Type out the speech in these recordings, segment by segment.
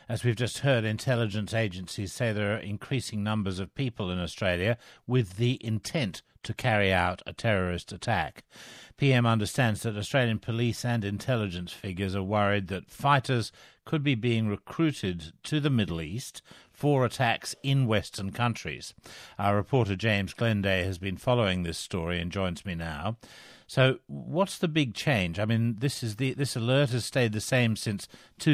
As we've just heard, intelligence agencies say there are increasing numbers of people in Australia with the intent to carry out a terrorist attack. PM understands that Australian police and intelligence figures are worried that fighters could be being recruited to the Middle East for attacks in Western countries. Our reporter James Glenday has been following this story and joins me now. So what's the big change? I mean, this alert has stayed the same since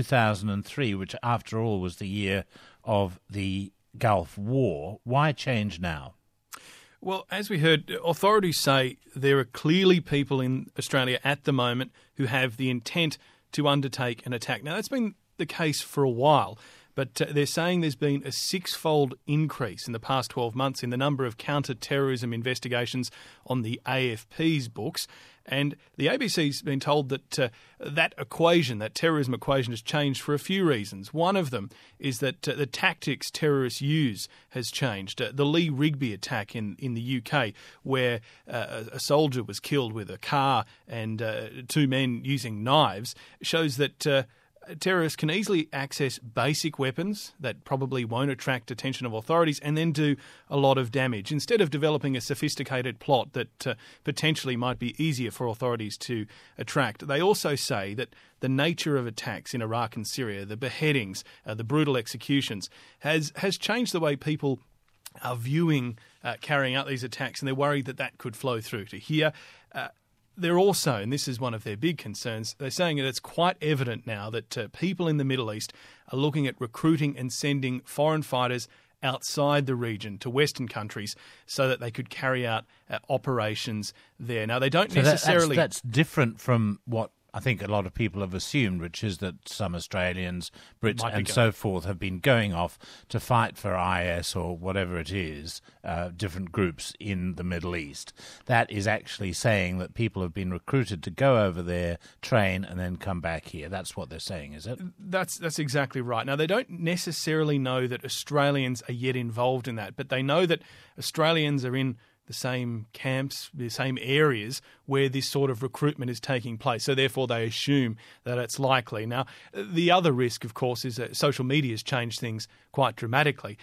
2003, which after all was the year of the Gulf War. Why change now? Well, as we heard, authorities say there are clearly people in Australia at the moment who have the intent to undertake an attack. Now, that's been the case for a while, but they're saying there's been a six-fold increase in the past 12 months in the number of counter-terrorism investigations on the AFP's books. And the ABC's been told that that terrorism equation has changed for a few reasons. One of them is that the tactics terrorists use has changed. The Lee Rigby attack in the UK, where a soldier was killed with a car and two men using knives, shows that terrorists can easily access basic weapons that probably won't attract attention of authorities and then do a lot of damage. Instead of developing a sophisticated plot that potentially might be easier for authorities to attract, they also say that the nature of attacks in Iraq and Syria, the beheadings, the brutal executions, has changed the way people are viewing carrying out these attacks, and they're worried that that could flow through to here. They're also, and this is one of their big concerns, they're saying that it's quite evident now that people in the Middle East are looking at recruiting and sending foreign fighters outside the region to Western countries so that they could carry out operations there. Now, they don't necessarily... That's different from what I think a lot of people have assumed, which is that some Australians, Brits and so forth have been going off to fight for IS or whatever it is, different groups in the Middle East. That is actually saying that people have been recruited to go over there, train, and then come back here. That's what they're saying, is it? That's exactly right. Now, they don't necessarily know that Australians are yet involved in that, but they know that Australians are in the same camps, the same areas where this sort of recruitment is taking place. So therefore they assume that it's likely. Now, the other risk, of course, is that social media has changed things quite dramatically.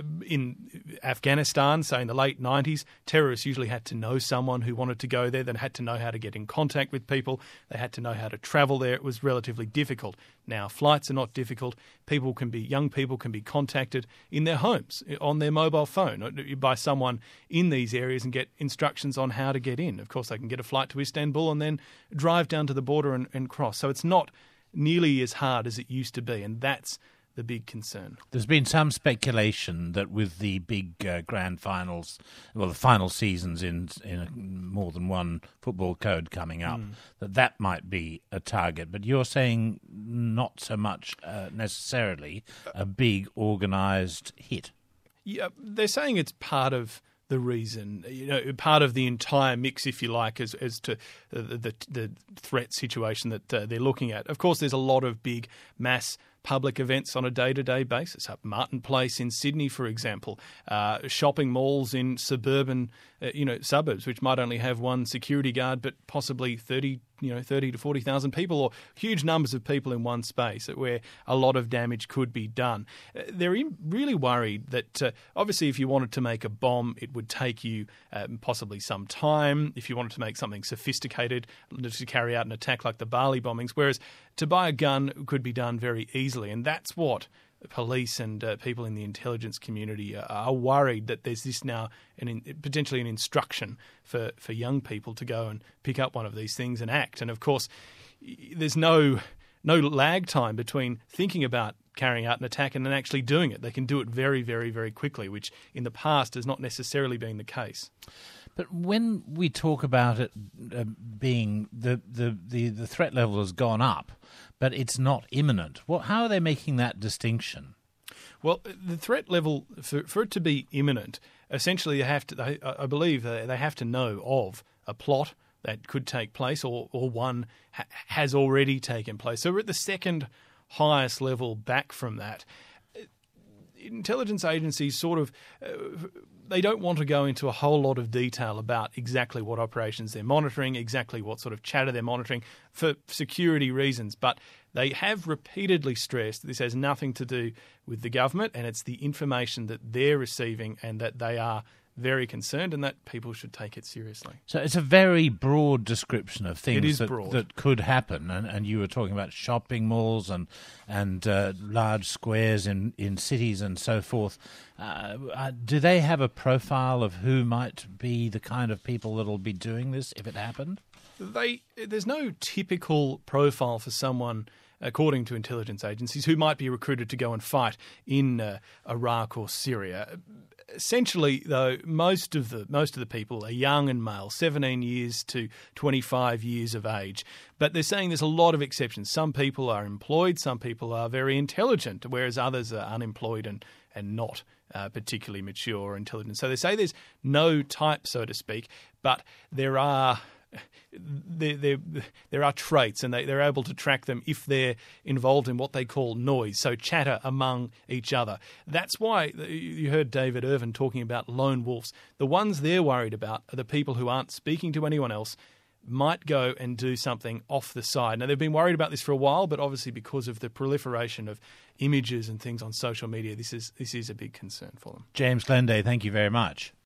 In Afghanistan, say in the late 90s, terrorists usually had to know someone who wanted to go there, then had to know how to get in contact with people. They had to know how to travel there. It was relatively difficult. Now, flights are not difficult. Young people can be contacted in their homes, on their mobile phone, by someone in these areas and get instructions on how to get in. Of course, they can get a flight to Istanbul and then drive down to the border and cross. So it's not nearly as hard as it used to be, and that's the big concern. There's been some speculation that with the big grand finals, well, the final seasons in more than one football code coming up, that might be a target. But you're saying not so much necessarily a big organised hit. Yeah, they're saying it's part of the reason, part of the entire mix, if you like, as to the threat situation that they're looking at. Of course, there's a lot of big mass public events on a day-to-day basis. Up Martin Place in Sydney, for example, shopping malls in suburban, suburbs, which might only have one security guard, but possibly 30 to 40,000 people, or huge numbers of people in one space, where a lot of damage could be done. They're really worried that, obviously, if you wanted to make a bomb, it would take you possibly some time. If you wanted to make something sophisticated to carry out an attack like the Bali bombings, whereas to buy a gun could be done very easily. And that's what police and people in the intelligence community are worried, that there's this now potentially an instruction for young people to go and pick up one of these things and act. And of course, there's no lag time between thinking about carrying out an attack and then actually doing it. They can do it very, very, very quickly, which in the past has not necessarily been the case. But when we talk about it being the threat level has gone up, but it's not imminent, how are they making that distinction? Well, the threat level, for it to be imminent, essentially I believe they have to know of a plot that could take place, or one has already taken place. So we're at the second highest level back from that. intelligence agencies sort of they don't want to go into a whole lot of detail about exactly what operations they're monitoring, exactly what sort of chatter they're monitoring for security reasons. But they have repeatedly stressed that this has nothing to do with the government, and it's the information that they're receiving, and that they are very concerned, and that people should take it seriously. So it's a very broad description of things that could happen, and you were talking about shopping malls and large squares in cities and so forth. Do they have a profile of who might be the kind of people that will be doing this if it happened? There's no typical profile for someone, according to intelligence agencies, who might be recruited to go and fight in Iraq or Syria. Essentially, though, most of the people are young and male, 17 years to 25 years of age. But they're saying there's a lot of exceptions. Some people are employed, some people are very intelligent, whereas others are unemployed and not particularly mature or intelligent. So they say there's no type, so to speak, but there are traits, and they're able to track them if they're involved in what they call noise, so chatter among each other. That's why you heard David Irvin talking about lone wolves. The ones they're worried about are the people who aren't speaking to anyone else, might go and do something off the side. Now, they've been worried about this for a while, but obviously because of the proliferation of images and things on social media, this is a big concern for them. James Glenday, thank you very much.